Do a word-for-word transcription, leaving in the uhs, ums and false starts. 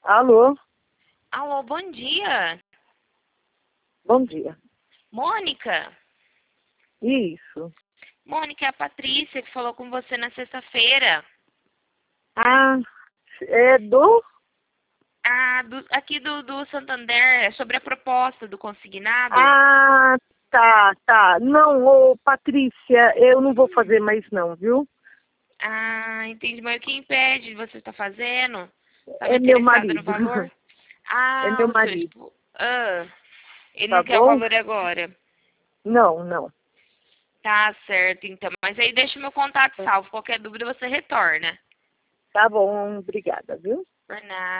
Alô? Alô, bom dia. Bom dia. Mônica? Isso. Mônica, é a Patrícia que falou com você na sexta-feira. Ah, é do... Ah, do- aqui do, do Santander, é sobre a proposta do consignado. Ah, tá, tá. Não, ô Patrícia, eu não vou fazer mais não, viu? Ah, entendi. Mas o que impede de você estar fazendo? Estava É meu interessado no marido. valor? É Ah, meu o seu marido, esposo. Ah, ele tá não quer o bom? valor agora. Não, não. Tá certo, então. Mas aí deixa o meu contato salvo. Qualquer dúvida você retorna. Tá bom, obrigada, viu? Por nada.